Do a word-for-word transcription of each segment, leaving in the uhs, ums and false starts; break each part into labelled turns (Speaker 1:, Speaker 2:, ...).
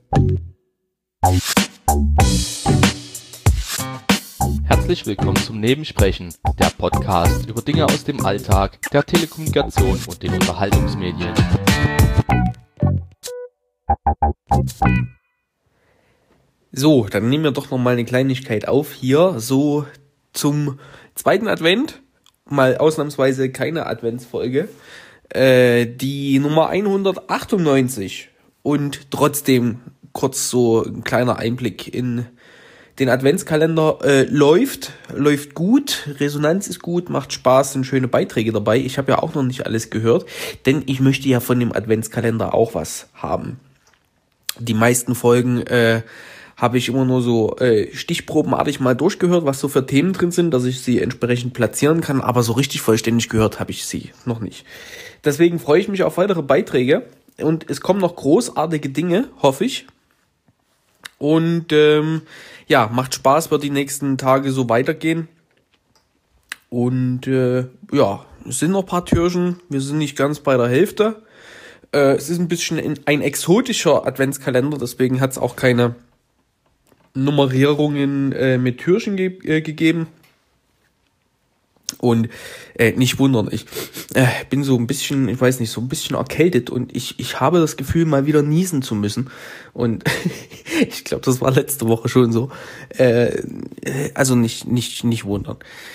Speaker 1: Herzlich willkommen zum Nebensprechen, der Podcast über Dinge aus dem Alltag, der Telekommunikation und den Unterhaltungsmedien.
Speaker 2: So, dann nehmen wir doch noch mal eine Kleinigkeit auf hier, so zum zweiten Advent, mal ausnahmsweise keine Adventsfolge, äh, die Nummer hundertachtundneunzig und trotzdem kurz so ein kleiner Einblick in den Adventskalender. Äh, läuft, läuft gut, Resonanz ist gut, macht Spaß, sind schöne Beiträge dabei. Ich habe ja auch noch nicht alles gehört, denn ich möchte ja von dem Adventskalender auch was haben. Die meisten Folgen äh, habe ich immer nur so äh, stichprobenartig mal durchgehört, was so für Themen drin sind, dass ich sie entsprechend platzieren kann, aber so richtig vollständig gehört habe ich sie noch nicht. Deswegen freue ich mich auf weitere Beiträge und es kommen noch großartige Dinge, hoffe ich. Und ähm, ja, macht Spaß, wird die nächsten Tage so weitergehen. Und äh, ja, es sind noch ein paar Türchen, wir sind nicht ganz bei der Hälfte. Äh, es ist ein bisschen ein exotischer Adventskalender, deswegen hat es auch keine Nummerierungen äh, mit Türchen ge- äh, gegeben. Und äh, nicht wundern, ich äh, bin so ein bisschen, ich weiß nicht, so ein bisschen erkältet und ich ich habe das Gefühl, mal wieder niesen zu müssen. Und ich glaube, das war letzte Woche schon so. Äh, also nicht nicht nicht wundern.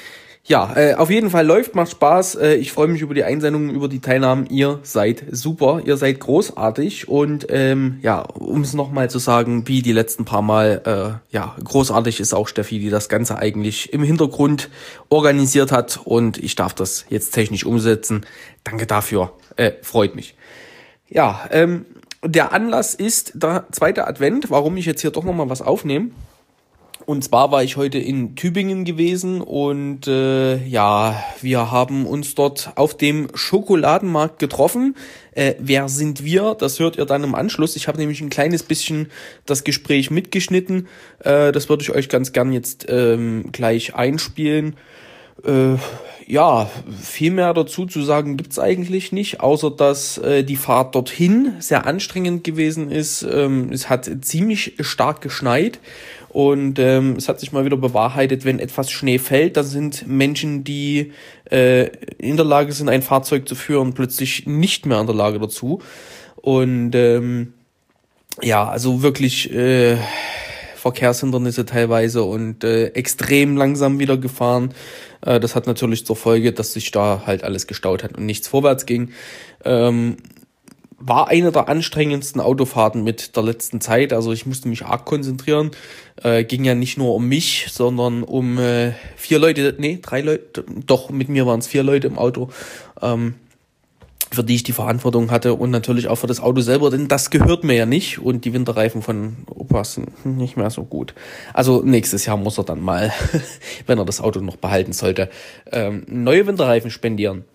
Speaker 2: Ja, äh, auf jeden Fall läuft, macht Spaß. Äh, ich freue mich über die Einsendungen, über die Teilnahmen. Ihr seid super, ihr seid großartig. Und ähm, ja, um es nochmal zu sagen, wie die letzten paar Mal, äh, ja, großartig ist auch Steffi, die das Ganze eigentlich im Hintergrund organisiert hat. Und ich darf das jetzt technisch umsetzen. Danke dafür, äh, freut mich. Ja, ähm, der Anlass ist der zweite Advent, warum ich jetzt hier doch nochmal was aufnehme. Und zwar war ich heute in Tübingen gewesen und äh, ja, wir haben uns dort auf dem Schokoladenmarkt getroffen. Äh, wer sind wir? Das hört ihr dann im Anschluss. Ich habe nämlich ein kleines bisschen das Gespräch mitgeschnitten. Äh, das würde ich euch ganz gern jetzt ähm, gleich einspielen. Äh, ja, viel mehr dazu zu sagen gibt's eigentlich nicht, außer dass äh, die Fahrt dorthin sehr anstrengend gewesen ist. Ähm, es hat ziemlich stark geschneit. Und ähm, es hat sich mal wieder bewahrheitet, wenn etwas Schnee fällt, dann sind Menschen, die äh, in der Lage sind, ein Fahrzeug zu führen, plötzlich nicht mehr in der Lage dazu. Und ähm, ja, also wirklich äh, Verkehrshindernisse teilweise und äh, extrem langsam wieder gefahren. Äh, das hat natürlich zur Folge, dass sich da halt alles gestaut hat und nichts vorwärts ging. Ähm, War eine der anstrengendsten Autofahrten mit der letzten Zeit. Also ich musste mich arg konzentrieren. Äh, ging ja nicht nur um mich, sondern um äh, vier Leute, nee, drei Leute, doch, mit mir waren es vier Leute im Auto, ähm, für die ich die Verantwortung hatte und natürlich auch für das Auto selber, denn das gehört mir ja nicht und die Winterreifen von Opas sind nicht mehr so gut. Also nächstes Jahr muss er dann mal, wenn er das Auto noch behalten sollte, ähm, neue Winterreifen spendieren.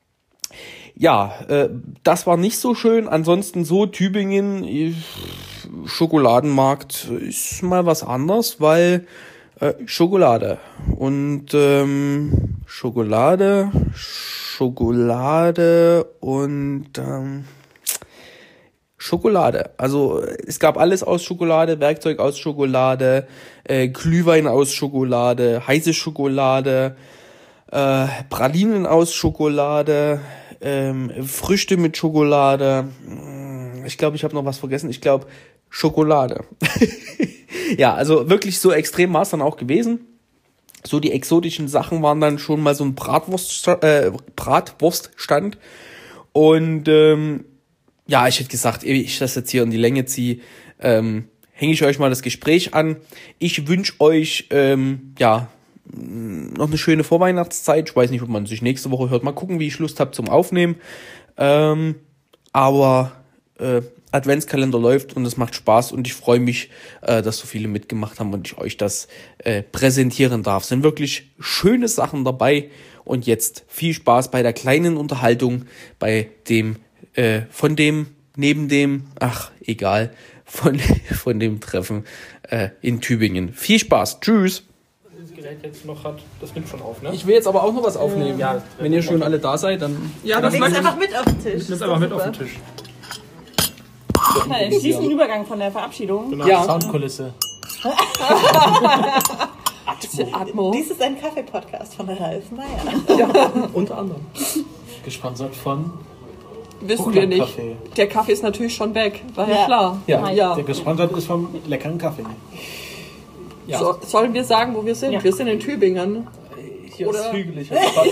Speaker 2: Ja, äh, das war nicht so schön. Ansonsten so Tübingen, äh, Schokoladenmarkt ist mal was anderes, weil äh, Schokolade und ähm, Schokolade, Schokolade und ähm, Schokolade. Also es gab alles aus Schokolade, Werkzeug aus Schokolade, äh, Glühwein aus Schokolade, heiße Schokolade, äh, Pralinen aus Schokolade, Ähm, Früchte mit Schokolade. Ich glaube, ich habe noch was vergessen. Ich glaube, Schokolade. Ja, also wirklich so extrem war es dann auch gewesen. So die exotischen Sachen waren dann schon mal so ein Bratwurst, äh, Bratwurststand. Und ähm, ja, ich hätte gesagt, ehe ich das jetzt hier in die Länge ziehe, ähm, hänge ich euch mal das Gespräch an. Ich wünsche euch, ähm, ja, noch eine schöne Vorweihnachtszeit. Ich weiß nicht, ob man sich nächste Woche hört. Mal gucken, wie ich Lust habe zum Aufnehmen. Ähm, aber äh, Adventskalender läuft und es macht Spaß und ich freue mich, äh, dass so viele mitgemacht haben und ich euch das äh, präsentieren darf. Es sind wirklich schöne Sachen dabei und jetzt viel Spaß bei der kleinen Unterhaltung, bei dem, äh, von dem, neben dem, ach, egal, von, von dem Treffen äh, in Tübingen. Viel Spaß. Tschüss.
Speaker 3: Gerät jetzt noch hat, das nimmt schon auf, ne?
Speaker 2: Ich will jetzt aber auch noch was aufnehmen.
Speaker 3: Ja,
Speaker 2: wenn ihr schon alle da seid, dann...
Speaker 3: Ja, das
Speaker 4: legst einfach mit auf den Tisch.
Speaker 3: Ich einfach mit auf den Tisch. So.
Speaker 4: mal den fließenden Übergang von der Verabschiedung.
Speaker 5: Genau,
Speaker 2: Ja.
Speaker 5: Soundkulisse.
Speaker 6: Atmo.
Speaker 7: Dies ist ein Kaffee-Podcast von Ralf Meyer.
Speaker 3: Ja, unter anderem.
Speaker 5: Gesponsert von
Speaker 6: Wissen wir nicht.
Speaker 5: Kaffee.
Speaker 6: Der Kaffee ist natürlich schon weg. War ja,
Speaker 7: Ja.
Speaker 6: klar.
Speaker 3: Ja.
Speaker 6: ja.
Speaker 5: Der gesponsert ist vom leckeren Kaffee.
Speaker 3: Ja.
Speaker 6: So, sollen wir sagen, wo wir sind?
Speaker 4: Ja.
Speaker 6: Wir sind in Tübingen.
Speaker 3: Hier
Speaker 6: Oder-
Speaker 3: ist hügelig.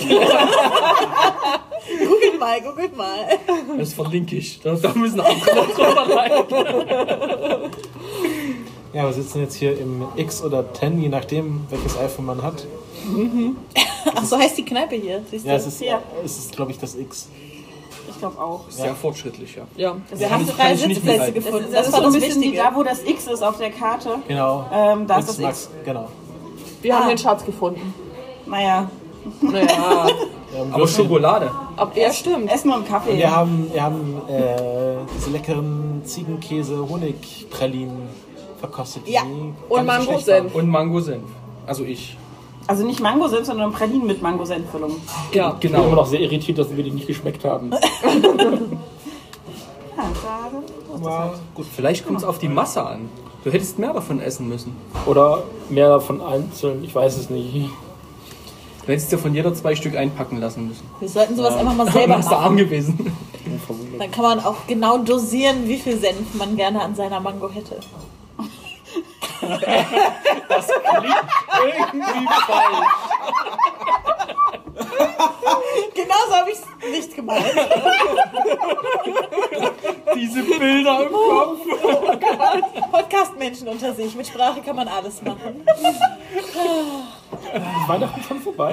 Speaker 7: Googelt mal, googelt mal.
Speaker 3: Das verlinke ich. Da, da müssen andere noch drüber leiden.
Speaker 5: Ja, wir sitzen jetzt hier im X oder zehn, je nachdem, welches iPhone man hat.
Speaker 7: Ach, so heißt die Kneipe hier. Siehst du?
Speaker 5: Ja, es ist,
Speaker 4: Ja.
Speaker 5: es ist glaube ich, das X.
Speaker 4: Ich glaube auch.
Speaker 3: Sehr fortschrittlich, ja.
Speaker 6: Ja.
Speaker 7: Wir
Speaker 3: kann
Speaker 7: haben
Speaker 3: ich-
Speaker 7: drei
Speaker 3: kann ich nicht
Speaker 7: Sitzplätze
Speaker 3: mithalten.
Speaker 7: gefunden.
Speaker 4: Das,
Speaker 7: Das,
Speaker 4: ist
Speaker 7: war
Speaker 4: so ein
Speaker 7: das
Speaker 4: bisschen wie
Speaker 7: Wichtige.
Speaker 4: da, wo das X ist auf der Karte.
Speaker 5: Genau.
Speaker 4: Ähm, da ist das
Speaker 5: Max,
Speaker 4: X.
Speaker 5: genau.
Speaker 6: Wir haben
Speaker 7: Ah.
Speaker 6: den Schatz gefunden.
Speaker 4: Naja,
Speaker 6: Naja,
Speaker 5: Ähm,
Speaker 3: Aber Schokolade.
Speaker 6: ab er stimmt.
Speaker 4: Essen wir einen Kaffee.
Speaker 5: Wir haben, wir haben äh, diese leckeren Ziegenkäse-Honigpralinen verkostet. die
Speaker 7: Ja.
Speaker 5: gar
Speaker 6: Und
Speaker 5: nicht so schlecht
Speaker 6: Mangosenf.
Speaker 3: Und Mangosenf. Also ich.
Speaker 4: Also nicht Mangosenf, sondern Pralinen mit Mangosenffüllung.
Speaker 6: Ja.
Speaker 3: Ich bin immer noch sehr irritiert, dass wir die nicht geschmeckt haben.
Speaker 4: Ja, da
Speaker 5: waren.
Speaker 3: Gut.
Speaker 2: Vielleicht kommt es auf die Masse an. Du hättest mehr davon essen müssen.
Speaker 3: Oder mehr davon einzeln, ich weiß es nicht.
Speaker 2: Du hättest dir von jeder zwei Stück einpacken lassen müssen.
Speaker 7: Wir sollten sowas einfach mal selber
Speaker 2: Dann wärst du arm
Speaker 7: machen.
Speaker 2: gewesen.
Speaker 7: Dann kann man auch genau dosieren, wie viel Senf man gerne an seiner Mango hätte.
Speaker 2: Irgendwie falsch.
Speaker 7: Genau so habe ich es nicht gemeint.
Speaker 2: Diese Bilder im Kopf.
Speaker 7: Podcast-Menschen unter sich. Mit Sprache kann man alles machen.
Speaker 3: Ist Weihnachten schon vorbei?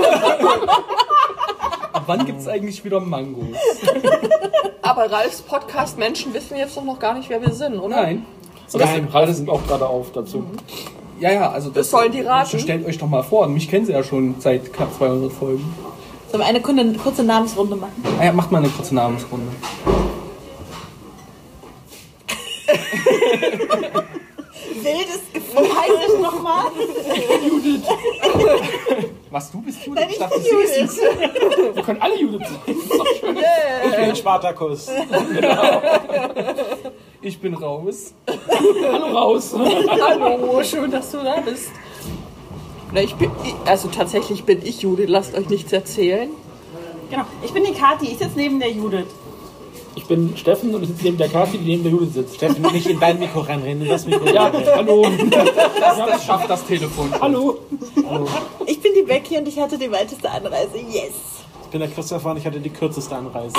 Speaker 2: Ab wann gibt es eigentlich wieder Mangos?
Speaker 6: Aber Ralfs Podcast-Menschen wissen jetzt doch noch gar nicht, wer wir sind, oder?
Speaker 2: Nein.
Speaker 3: Und das Ralf sind auch gerade auf dazu.
Speaker 2: Ja, ja, also das,
Speaker 6: Das sollen die raten.
Speaker 2: das stellt euch doch mal vor. Mich kennen sie ja schon seit knapp zweihundert Folgen.
Speaker 7: Sollen wir eine Kunde, kurze Namensrunde machen?
Speaker 2: Ah ja, macht mal eine kurze Namensrunde.
Speaker 7: Wildes Gefühl. Wie heißt es nochmal?
Speaker 2: Was, du bist Judith?
Speaker 7: Nein,
Speaker 2: Ich
Speaker 7: ich
Speaker 2: dachte,
Speaker 7: bin
Speaker 2: sie ist
Speaker 7: Judith.
Speaker 3: Wir können alle Judith sein.
Speaker 5: Ich bin Spartakus.
Speaker 2: Ich bin raus.
Speaker 3: Hallo raus.
Speaker 6: Hallo, schön, dass du da bist. Na, ich bin, also tatsächlich bin ich Judith, lasst euch nichts erzählen.
Speaker 4: Genau. Ich bin die Kathi, ich sitze neben der Judith.
Speaker 3: Ich bin Steffen und ich sitze neben der Kathi, die neben der Judith sitzt.
Speaker 5: Steffen, nicht in dein Mikro reinreden, in das Mikro
Speaker 3: Ja,
Speaker 5: reinreden.
Speaker 3: hallo.
Speaker 2: Das, das schafft das Telefon.
Speaker 3: Hallo.
Speaker 7: Ich bin die Becky und ich hatte die weiteste Anreise. Yes!
Speaker 5: Ich bin der Christopher und ich hatte die kürzeste Anreise.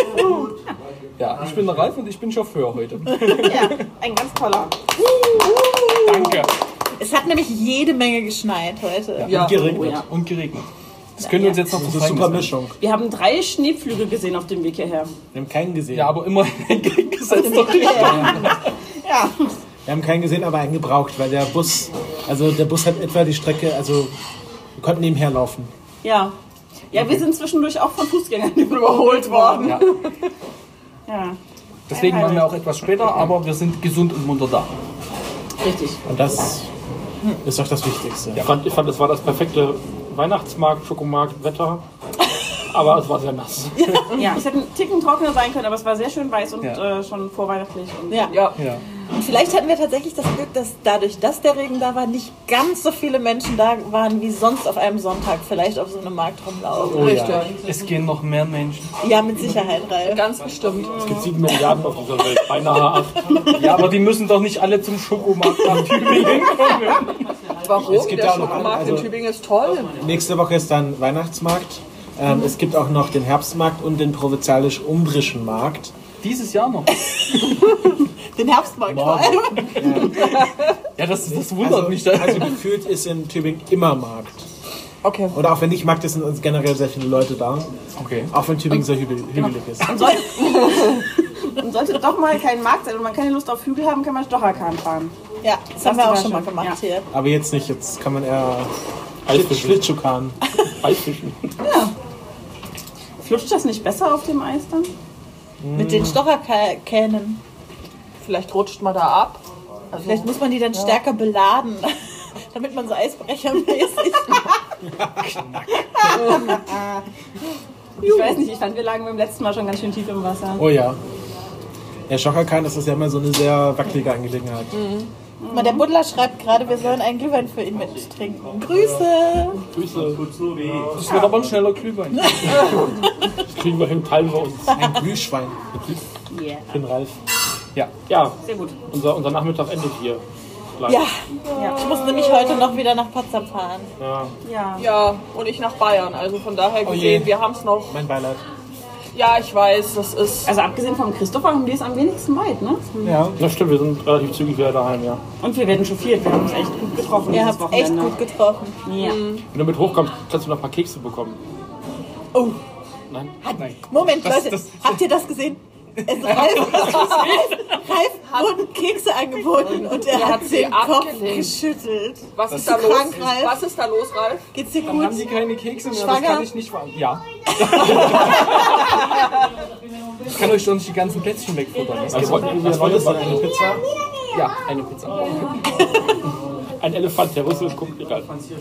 Speaker 2: Ja, ich bin der Ralf und ich bin Chauffeur heute.
Speaker 4: Ja, ein ganz toller.
Speaker 2: Danke.
Speaker 7: Es hat nämlich jede Menge geschneit heute.
Speaker 6: Ja.
Speaker 5: Und geregnet.
Speaker 4: Oh, ja.
Speaker 2: Und geregnet. Das können wir uns jetzt noch
Speaker 5: Das
Speaker 2: zu
Speaker 5: ist eine super
Speaker 2: Verhängnis
Speaker 5: Mischung.
Speaker 4: Wir haben drei Schneepflüge gesehen auf dem Weg hierher.
Speaker 5: Wir haben keinen gesehen.
Speaker 2: Ja, aber immer entgegengesetzt durch die Stadt.
Speaker 4: Ja.
Speaker 5: Wir haben keinen gesehen, aber einen gebraucht, weil der Bus, also der Bus hat etwa die Strecke, also wir konnten nebenher laufen.
Speaker 4: Ja. Ja, wir sind zwischendurch auch von Fußgängern überholt worden.
Speaker 2: Ja.
Speaker 4: Ja,
Speaker 2: Deswegen waren wir auch etwas später, aber wir sind gesund und munter da.
Speaker 4: richtig.
Speaker 5: Und das ist doch das Wichtigste.
Speaker 3: Ich fand, ich fand, es war das perfekte Weihnachtsmarkt, Schokomarkt, Wetter. Aber es war sehr nass.
Speaker 4: Ja, es hätte ein Ticken trockener sein können, aber es war sehr schön weiß und
Speaker 2: Ja.
Speaker 4: äh, schon vorweihnachtlich. Und
Speaker 7: Ja.
Speaker 6: Ja.
Speaker 2: Ja.
Speaker 7: Und vielleicht hatten wir tatsächlich das Glück, dass dadurch, dass der Regen da war, nicht ganz so viele Menschen da waren, wie sonst auf einem Sonntag vielleicht auf so einem Markt rumlaufen.
Speaker 2: Oh,
Speaker 6: Richtig.
Speaker 2: ja. Es gehen noch mehr Menschen.
Speaker 7: Ja, mit Sicherheit, Ralf.
Speaker 6: Ganz bestimmt.
Speaker 3: Es gibt sieben Milliarden auf dieser Welt, beinahe acht.
Speaker 2: Ja, aber die müssen doch nicht alle zum Schokomarkt nach Tübingen kommen.
Speaker 6: Warum?
Speaker 5: Es gibt
Speaker 6: Der
Speaker 5: ja auch noch
Speaker 6: Schokomarkt
Speaker 5: andere-
Speaker 6: in Tübingen ist toll.
Speaker 5: Nächste Woche ist dann Weihnachtsmarkt. Ähm, Es gibt auch noch den Herbstmarkt und den provenzalisch-umbrischen Markt.
Speaker 2: Dieses Jahr noch.
Speaker 7: Den Herbstmarkt vor allem.
Speaker 2: Ja, das, das wundert
Speaker 5: Also,
Speaker 2: mich.
Speaker 5: also gefühlt ist in Tübingen immer Markt.
Speaker 6: Okay.
Speaker 5: Oder auch wenn nicht Markt ist, sind generell sehr viele Leute da.
Speaker 2: Okay.
Speaker 5: Auch wenn Tübingen sehr hügel, hügelig ist.
Speaker 4: Und sollte, und sollte doch mal kein Markt sein und man keine Lust auf Hügel haben, kann man Stocherkahn fahren.
Speaker 7: Ja, das,
Speaker 4: Das
Speaker 7: haben wir auch
Speaker 4: war
Speaker 7: schon mal
Speaker 4: schön.
Speaker 7: gemacht
Speaker 4: Ja.
Speaker 7: hier.
Speaker 5: Aber jetzt nicht, jetzt kann man eher
Speaker 3: Eisfischen.
Speaker 5: Schlittschuhfahren.
Speaker 3: Eisfischen.
Speaker 4: Flutscht das nicht besser auf dem Eis dann?
Speaker 7: Mit den Stocherkähnen.
Speaker 6: Vielleicht rutscht man da ab. Also,
Speaker 7: Vielleicht muss man die dann stärker beladen, damit man so Eisbrechermäßig.
Speaker 4: Ich weiß nicht, ich fand, wir lagen beim letzten Mal schon ganz schön tief im Wasser.
Speaker 5: Oh ja. Ja, Shocker-Kahn, das ist ja immer so eine sehr wackelige Angelegenheit.
Speaker 7: Mhm. Mal, der Buddler schreibt gerade, wir sollen einen Glühwein für ihn mit trinken. Grüße!
Speaker 3: Grüße.
Speaker 8: Das wird aber ein schneller Glühwein.
Speaker 3: Das kriegen wir hin, teilen wir uns.
Speaker 5: Ein Glühschwein.
Speaker 4: Yeah.
Speaker 3: Den Ralf.
Speaker 8: Ja.
Speaker 3: Ja,
Speaker 4: Sehr gut.
Speaker 3: unser, unser Nachmittag endet hier. Gleich.
Speaker 7: Ja, ich muss nämlich heute noch wieder nach Potsdam fahren.
Speaker 3: Ja.
Speaker 4: Ja.
Speaker 6: Ja, und ich nach Bayern. Also von daher
Speaker 5: Oh je.
Speaker 6: gesehen, wir haben es noch.
Speaker 5: Mein Beileid.
Speaker 6: Ja, ich weiß, das ist.
Speaker 4: Also abgesehen vom Christopher haben wir es am wenigsten weit, ne?
Speaker 5: Ja.
Speaker 3: Das stimmt, wir sind relativ zügig wieder daheim, ja.
Speaker 4: Und wir werden chauffiert. Wir haben uns echt gut getroffen.
Speaker 7: Ihr
Speaker 4: dieses
Speaker 7: habt echt
Speaker 4: Wochenende.
Speaker 7: gut getroffen.
Speaker 4: Ja.
Speaker 6: Mhm.
Speaker 3: Wenn du mit hochkommst, kannst du noch ein paar Kekse bekommen.
Speaker 7: Oh,
Speaker 3: Nein?
Speaker 7: Moment,
Speaker 8: Das-
Speaker 7: Leute,
Speaker 8: das-
Speaker 7: habt ihr das gesehen? Es Ralf, Ralf, Ralf wurden Kekse angeboten und er
Speaker 6: Er
Speaker 7: hat
Speaker 6: hat sie
Speaker 7: den Kopf
Speaker 6: abgelehnt.
Speaker 7: geschüttelt.
Speaker 6: Was
Speaker 7: Bist
Speaker 6: ist da
Speaker 7: du
Speaker 6: los?
Speaker 7: krank, Ralf?
Speaker 6: Was ist da los, Ralf?
Speaker 7: Geht's dir
Speaker 8: Dann
Speaker 7: gut?
Speaker 8: haben die keine Kekse mehr,
Speaker 7: Schwanger?
Speaker 8: das kann ich nicht verantworten. Ja. Ich kann euch doch nicht die ganzen Plätzchen wegfuttern. Das
Speaker 3: Also,
Speaker 8: geht
Speaker 3: wollten
Speaker 8: doch
Speaker 3: wir neue
Speaker 5: Ist das eine Pizza?
Speaker 8: nicht. Ja, eine Pizza.
Speaker 3: Ein Elefant, der russisch guckt egal.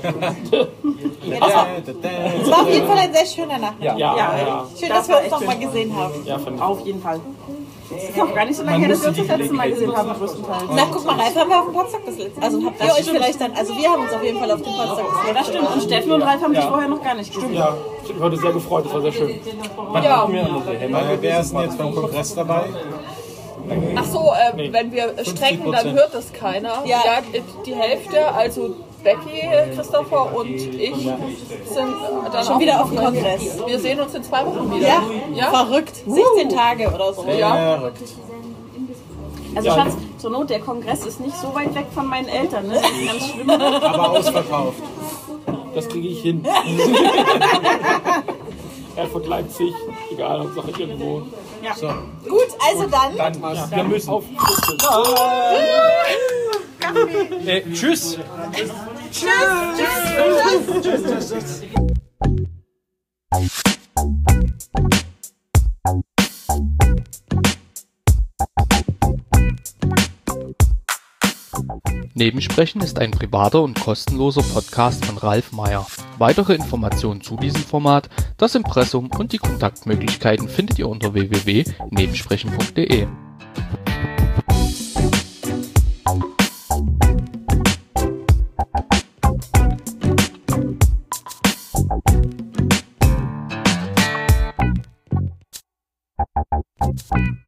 Speaker 7: Es war auf jeden Fall ein sehr schöner Nachmittag.
Speaker 8: Ja.
Speaker 3: Ja,
Speaker 4: Ja,
Speaker 3: ja,
Speaker 7: Schön,
Speaker 4: Das
Speaker 7: dass wir
Speaker 4: war
Speaker 7: uns
Speaker 4: echt
Speaker 7: noch mal
Speaker 4: schön.
Speaker 7: gesehen haben.
Speaker 3: ja, finde ich.
Speaker 4: Auf jeden Fall. Es ist noch gar nicht so lange her, dass wir uns das letzte Mal gesehen haben, größtenteils.
Speaker 7: Na, guck mal, Ralf haben wir auf dem Potsdam das letzte. Also habt ihr euch vielleicht dann, also wir haben uns auf jeden Fall auf dem Potsdam das letzte.
Speaker 4: Das stimmt. Und Steffen und Ralf haben sich vorher noch gar nicht gesehen.
Speaker 3: Ja, ich habe mich heute sehr gefreut, das war sehr schön.
Speaker 6: Ja.
Speaker 5: Äh, wer ist denn jetzt beim Kongress dabei?
Speaker 6: Ach so, äh, wenn wir strecken, dann hört das keiner.
Speaker 7: Ja.
Speaker 6: Ja, die Hälfte, also Becky, Christopher und ich, sind äh, dann
Speaker 7: Schon
Speaker 6: auch
Speaker 7: wieder auf dem Kongress.
Speaker 6: Wir sehen uns in zwei Wochen wieder.
Speaker 7: Ja,
Speaker 6: Ja?
Speaker 7: verrückt. sechzehn Tage oder so.
Speaker 6: Ja.
Speaker 5: Verrückt.
Speaker 4: Also
Speaker 3: Ja.
Speaker 4: Schatz, zur Not, der Kongress ist nicht so weit weg von meinen Eltern. Ne? Das ist ganz schlimm.
Speaker 5: Aber ausverkauft.
Speaker 3: Das kriege ich hin. Erfurt, Leipzig, egal, Hauptsache irgendwo.
Speaker 5: So.
Speaker 7: Gut, also dann.
Speaker 8: Dann, wir müssen.
Speaker 3: Auf.
Speaker 8: Äh, tschüss.
Speaker 1: Nebensprechen ist ein privater und kostenloser Podcast von Ralf Meyer. Weitere Informationen zu diesem Format, das Impressum und die Kontaktmöglichkeiten findet ihr unter w w w punkt nebensprechen punkt de.